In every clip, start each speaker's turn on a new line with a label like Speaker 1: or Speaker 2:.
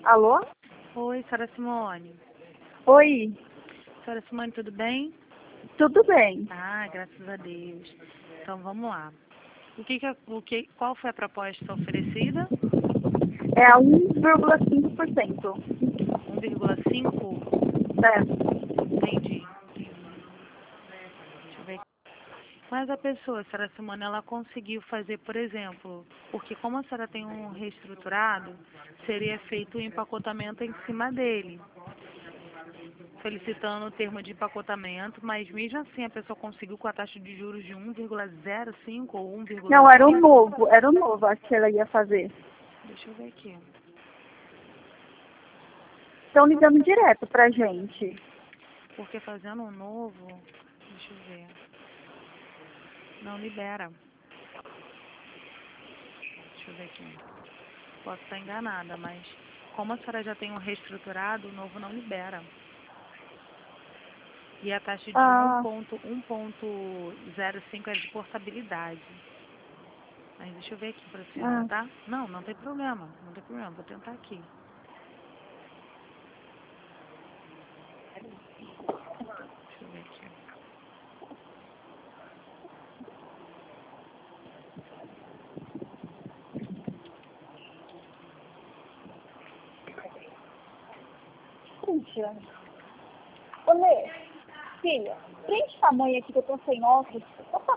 Speaker 1: Alô?
Speaker 2: Oi, senhora Simone.
Speaker 1: Oi,
Speaker 2: Senhora Simone, tudo bem?
Speaker 1: tudo bem?
Speaker 2: Ah, graças a Deus. Então vamos lá. Qual foi a proposta oferecida?
Speaker 1: É a 1,5%.
Speaker 2: 1,5?
Speaker 1: É.
Speaker 2: Entendi. Deixa eu ver aqui. Mas a pessoa, senhora Simone, ela conseguiu fazer, por exemplo, porque como a senhora tem um reestruturado, seria feito o empacotamento em cima dele, solicitando o termo de empacotamento, mas mesmo assim a pessoa conseguiu com a taxa de juros de 1,05 ou
Speaker 1: Não, era o
Speaker 2: 1,5.
Speaker 1: novo, acho que ela ia fazer.
Speaker 2: Deixa eu ver aqui.
Speaker 1: Estão ligando direto pra gente.
Speaker 2: Porque fazendo um novo, deixa eu ver, não libera. Deixa eu ver aqui. Posso estar enganada, mas como a senhora já tem um reestruturado, o novo não libera. E a taxa de
Speaker 1: Ah,
Speaker 2: 1,05 é de portabilidade. Mas deixa eu ver aqui para a senhora,
Speaker 1: ah.
Speaker 2: tá? Não, não tem problema. Não tem problema. Vou tentar aqui. Deixa eu ver aqui.
Speaker 1: Puxa. Ô, Lê, filha, preenche tamanho aqui que eu tô sem óculos. Opa.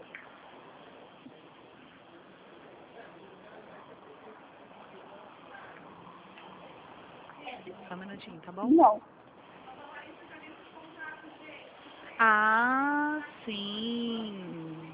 Speaker 2: Só um minutinho, tá bom?
Speaker 1: Não.
Speaker 2: Ah, sim.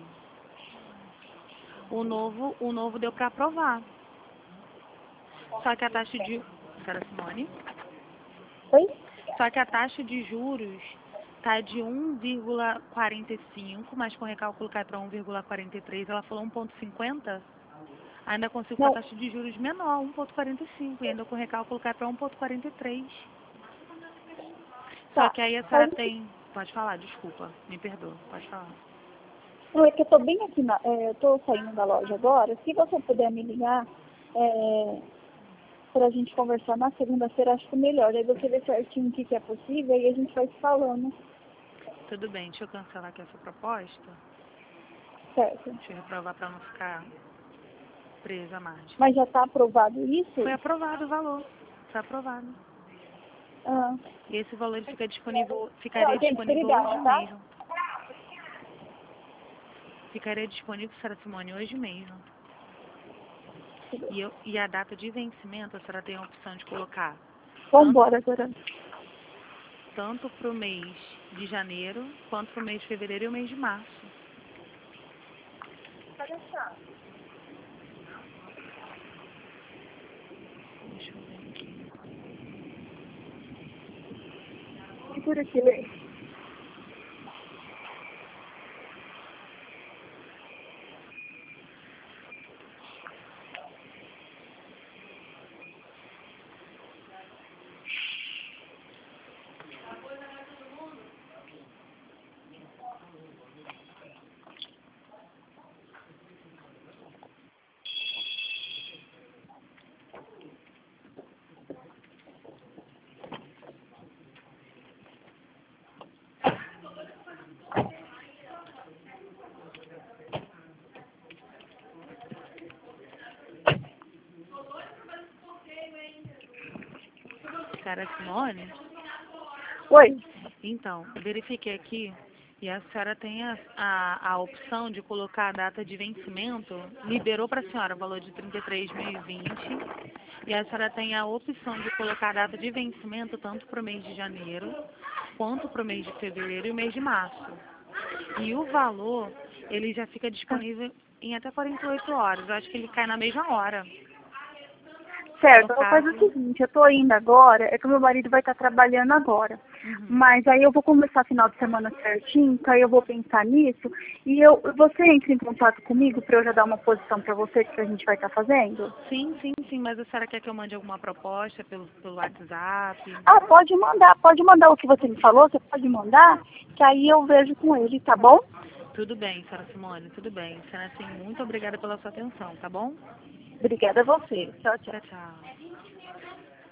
Speaker 2: O novo deu para aprovar. Só que a taxa de... Senhora Simone?
Speaker 1: Oi?
Speaker 2: Só que a taxa de juros tá de 1,45, mas com recálculo cai para 1,43. Ela falou 1,50. Ainda consigo com a
Speaker 1: Não.
Speaker 2: taxa de juros menor, 1,45. E ainda com recálculo cai para 1,43. Só
Speaker 1: Tá.
Speaker 2: que aí a senhora tem... Pode falar, desculpa. Me perdoa. Pode falar.
Speaker 1: Não, é que eu tô bem aqui eu tô saindo da loja agora. Se você puder me ligar, pra gente conversar na segunda-feira, acho que é melhor. Aí você vê certinho o que é possível e a gente vai se falando.
Speaker 2: Tudo bem, deixa eu cancelar aqui essa proposta.
Speaker 1: Certo.
Speaker 2: Deixa eu reprovar para não ficar presa mais.
Speaker 1: Mas já tá aprovado isso?
Speaker 2: Foi aprovado o valor. Foi aprovado.
Speaker 1: Ah.
Speaker 2: E esse valor ele ficaria
Speaker 1: Não, gente,
Speaker 2: disponível hoje
Speaker 1: obrigada, tá?
Speaker 2: mesmo. Ficaria disponível, senhora Simone, hoje mesmo. E a data de vencimento, a senhora tem a opção de colocar
Speaker 1: Vambora agora.
Speaker 2: tanto para o mês de janeiro, quanto para o mês de fevereiro e o mês de março.
Speaker 1: Cadê a chave?
Speaker 2: Deixa eu ver aqui.
Speaker 1: Segura aqui, Lê.
Speaker 2: Senhora Simone?
Speaker 1: Oi.
Speaker 2: Então, verifiquei aqui e a senhora tem a opção de colocar a data de vencimento, liberou para a senhora o valor de 33.020 e a senhora tem a opção de colocar a data de vencimento tanto para o mês de janeiro, quanto para o mês de fevereiro e o mês de março. E o valor, ele já fica disponível em até 48 horas, eu acho que ele cai na mesma hora.
Speaker 1: Certo,
Speaker 2: No
Speaker 1: eu vou fazer o
Speaker 2: caso...
Speaker 1: seguinte, eu tô indo agora, é que o meu marido vai estar trabalhando agora.
Speaker 2: Uhum.
Speaker 1: Mas aí eu vou começar final de semana certinho, que aí eu vou pensar nisso. E você entra em contato comigo para eu já dar uma posição para você que a gente vai estar fazendo?
Speaker 2: Sim, sim, sim, mas a senhora quer que eu mande alguma proposta pelo WhatsApp?
Speaker 1: Ah, pode mandar o que você me falou, você pode mandar, que aí eu vejo com ele, tá bom?
Speaker 2: Tudo bem, senhora Simone, tudo bem. Senhora, assim, muito obrigada pela sua atenção, tá bom?
Speaker 1: Obrigada a você. Tchau, tchau.
Speaker 2: Tchau, tchau.